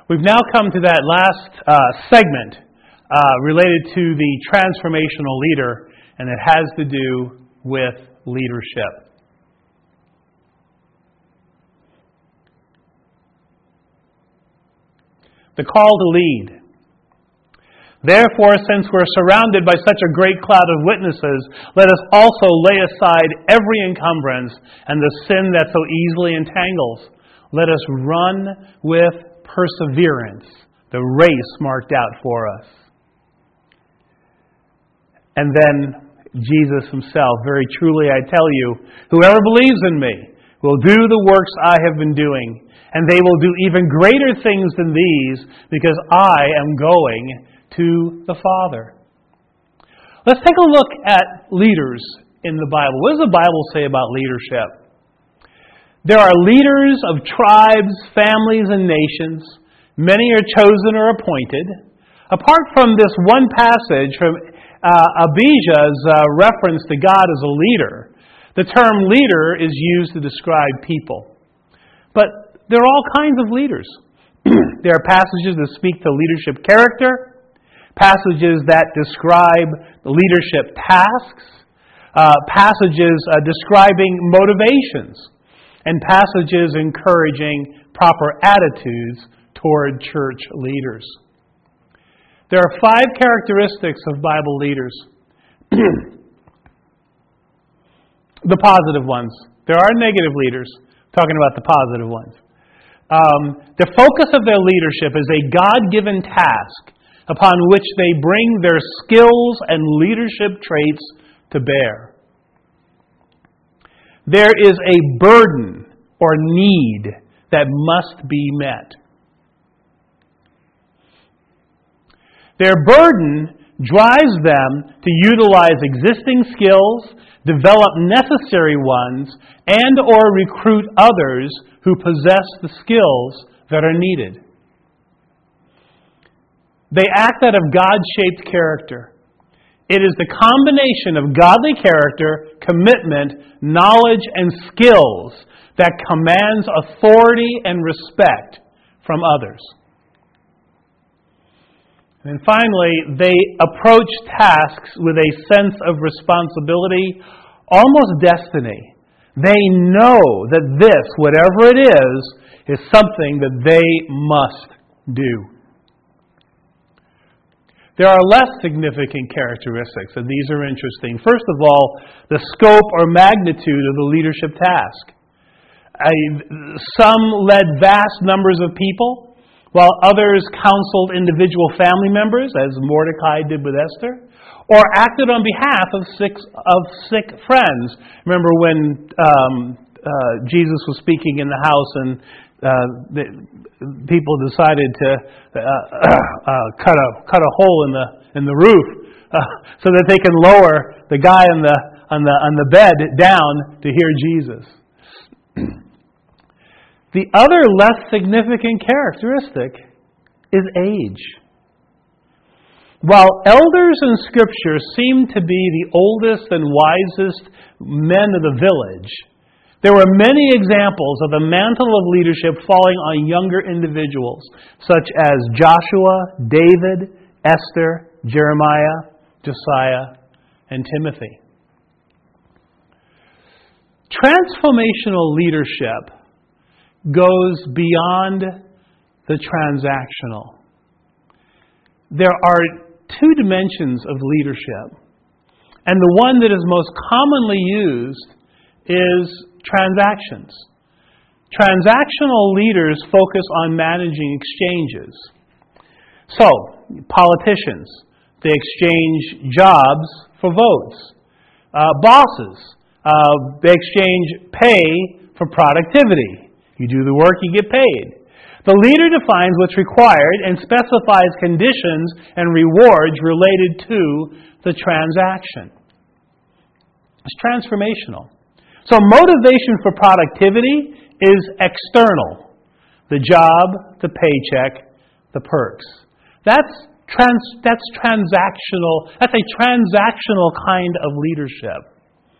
We've now come to that last segment related to the transformational leader, and it has to do with leadership. The call to lead. Therefore, since we're surrounded by such a great cloud of witnesses, let us also lay aside every encumbrance and the sin that so easily entangles. Let us run with perseverance the race marked out for us. And then Jesus himself, very truly I tell you, whoever believes in me will do the works I have been doing, and they will do even greater things than these, because I am going to the Father. Let's take a look at leaders in the Bible. What does the Bible say about leadership? There are leaders of tribes, families, and nations. Many are chosen or appointed. Apart from this one passage from Abijah's reference to God as a leader, the term leader is used to describe people. But there are all kinds of leaders. There are passages that speak to leadership character, passages that describe leadership tasks, passages describing motivations, and passages encouraging proper attitudes toward church leaders. There are 5 characteristics of Bible leaders. The positive ones. There are negative leaders. Talking about the positive ones. The focus of their leadership is a God-given task upon which they bring their skills and leadership traits to bear. There is a burden or need that must be met. Their burden drives them to utilize existing skills, develop necessary ones, and or recruit others who possess the skills that are needed. They act out of God-shaped character. It is the combination of godly character, commitment, knowledge, and skills that commands authority and respect from others. And finally, they approach tasks with a sense of responsibility, almost destiny. They know that this, whatever it is something that they must do. There are less significant characteristics, and these are interesting. First of all, the scope or magnitude of the leadership task. Some led vast numbers of people, while others counseled individual family members, as Mordecai did with Esther, or acted on behalf of sick friends. Remember when Jesus was speaking in the house and people decided to cut a hole in the roof so that they can lower the guy on the bed down to hear Jesus. The other less significant characteristic is age. While elders in Scripture seem to be the oldest and wisest men of the village, there were many examples of the mantle of leadership falling on younger individuals, such as Joshua, David, Esther, Jeremiah, Josiah, and Timothy. Transformational leadership goes beyond the transactional. There are 2 dimensions of leadership, and the one that is most commonly used is transactions. Transactional leaders focus on managing exchanges. So, politicians, they exchange jobs for votes. Bosses, they exchange pay for productivity. You do the work, you get paid. The leader defines what's required and specifies conditions and rewards related to the transaction. It's transformational. So motivation for productivity is external. The job, the paycheck, the perks. That's transactional. That's a transactional kind of leadership.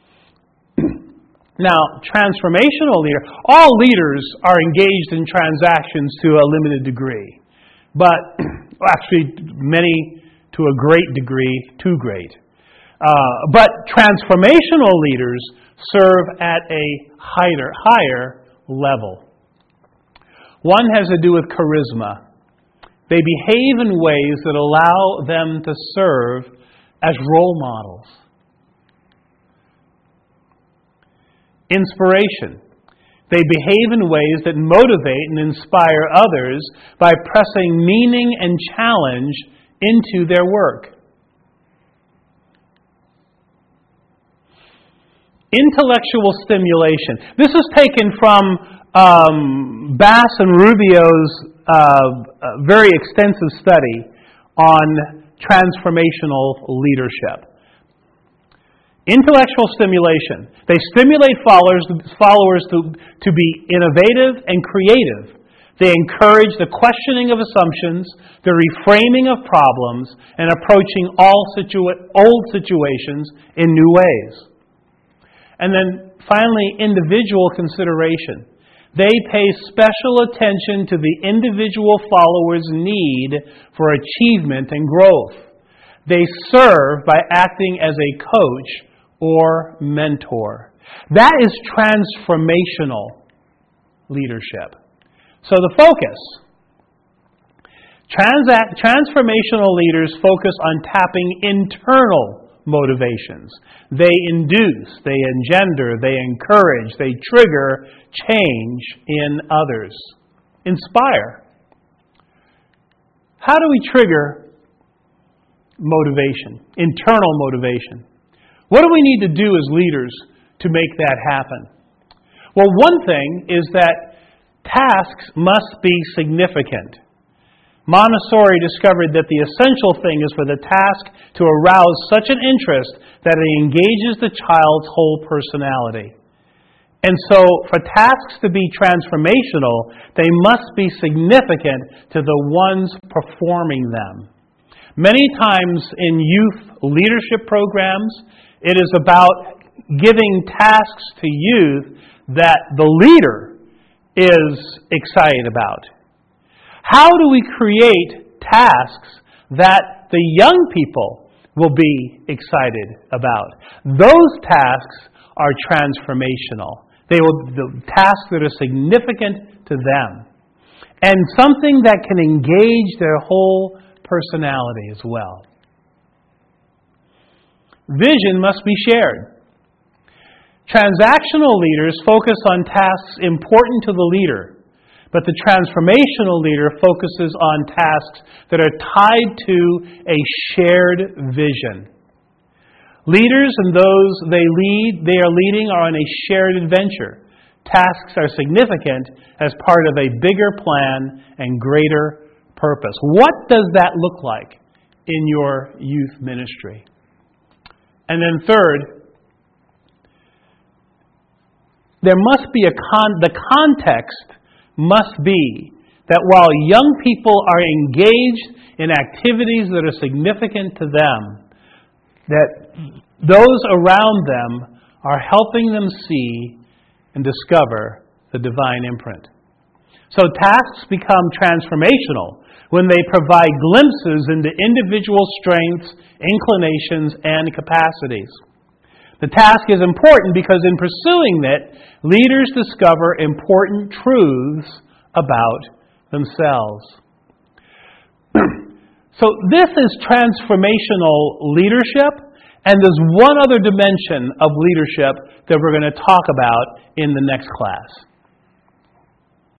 Now, transformational leader, all leaders are engaged in transactions to a limited degree. but actually many to a great degree, too great. But transformational leaders serve at a higher level. One has to do with charisma. They behave in ways that allow them to serve as role models. Inspiration. They behave in ways that motivate and inspire others by pressing meaning and challenge into their work. Intellectual stimulation. This is taken from Bass and Rubio's very extensive study on transformational leadership. Intellectual stimulation. They stimulate followers to be innovative and creative. They encourage the questioning of assumptions, the reframing of problems, and approaching all old situations in new ways. And then finally, individual consideration. They pay special attention to the individual follower's need for achievement and growth. They serve by acting as a coach or mentor. That is transformational leadership. So the focus. Transformational leaders focus on tapping internal motivations. They induce, they engender, they encourage, they trigger change in others. Inspire. How do we trigger motivation, internal motivation? What do we need to do as leaders to make that happen? Well, one thing is that tasks must be significant. Montessori discovered that the essential thing is for the task to arouse such an interest that it engages the child's whole personality. And so, for tasks to be transformational, they must be significant to the ones performing them. Many times in youth leadership programs, it is about giving tasks to youth that the leader is excited about. How do we create tasks that the young people will be excited about? Those tasks are transformational. The tasks that are significant to them. And something that can engage their whole personality as well. Vision must be shared. Transactional leaders focus on tasks important to the leader, but the transformational leader focuses on tasks that are tied to a shared vision. Leaders and those they are leading are on a shared adventure. Tasks are significant as part of a bigger plan and greater purpose. What does that look like in your youth ministry? And then third, there must be the context must be that while young people are engaged in activities that are significant to them, that those around them are helping them see and discover the divine imprint. So tasks become transformational when they provide glimpses into individual strengths, inclinations, and capacities. The task is important because in pursuing it, leaders discover important truths about themselves. So this is transformational leadership, and there's one other dimension of leadership that we're going to talk about in the next class.